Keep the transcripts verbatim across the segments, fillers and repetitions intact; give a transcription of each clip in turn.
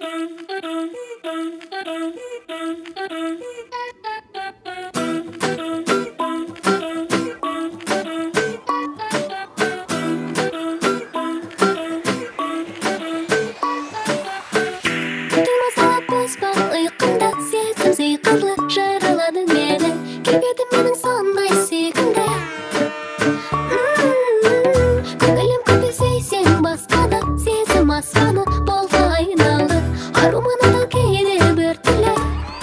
Жараладың мені, келбеті менің сондай сүйкімді. Көңілім көпесей сен басқаны, сезім аспаны болды айналды. Аруманадан кейде бір түрлі.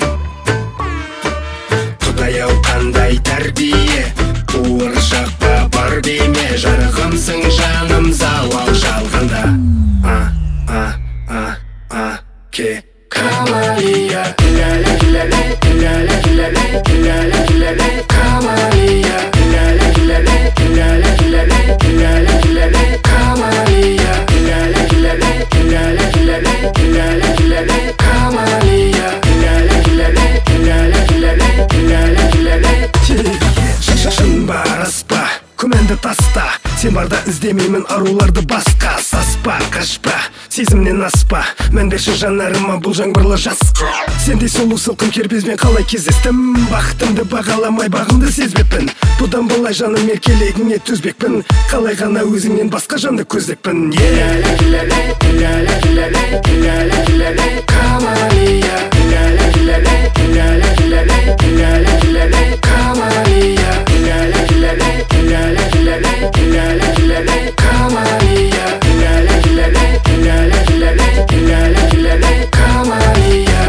Құдай-ау қандай тәрбие, қуыршақ па бар дейме, жарығымсың жаным зауал жалғанда. А, а, а, а, ке Камалия, ля-ля, ля-ля, ля-ля, ля-ля, ля-ля, ля-ля, Камалия, ля-ля, ля-ля, ля-ля, ля-ля, ля-ля, ля-ля, Камалия, ля-ля, ля-ля, ля-ля, ля-ля, ля-ля, ля-ля, Камалия, ля-ля, ля-ля, ля-ля, ля-ля, ля-ля, ля-ля. Шын бар аспа, күмәнді таста, сен барда іздемеймін аруларды басқа. Саспа, қашпа, сезімнен аспа, мән берші жанарыма бұл жаңбырлы жас. Сендей сұлу сылқым кербезбен қалай кездестім, бақытымды бағаламай бағымды сезбеппін. Бұдан былай жаным еркелегіңе төзбекпін, қалай ғана өзіңнен басқа жанды көздеппін. Ля-ля, ля-ля, ля-ля, ля-ля, ля-ля, ля-ля, Камалия, ля-ля, ля-ля, ля-ля, ля-ля, ля-ля, ля-ля, Камалия, ля-ля, ля-ля, ля-ля, ля-ля, ля-ля, ля-ля, Камалия, ля-ля, ля-ля, ля-ля, ля-ля, ля-ля, ля-ля, Камалия.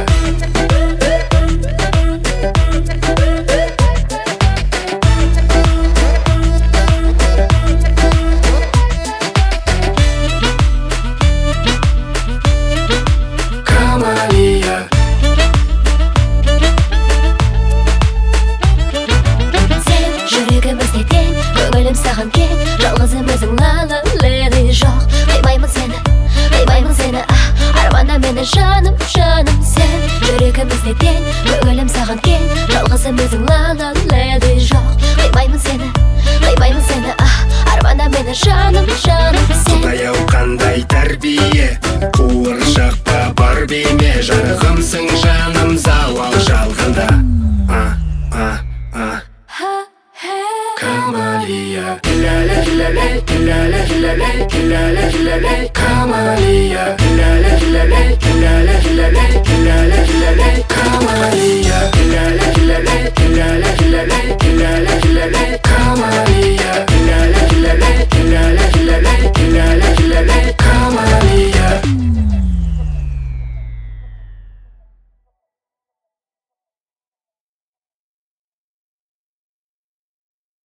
Камалия. Сен жүрегімізде тең, көңілім саған кең, жалғызым өзің лала леди жоқ. Қимаймын сені, қимаймын сені, арманда мені жаным, жаным. Сен жүрегімізде тең, көңілім саған кең, жалғызым өзің лала леди жоқ. Қимаймын сені, қимаймын сені, арманда мені жаным, жаным. Сен Құдай-ау қандай тәрбие, қуыршақ па бар бейме, жарығымсың жаным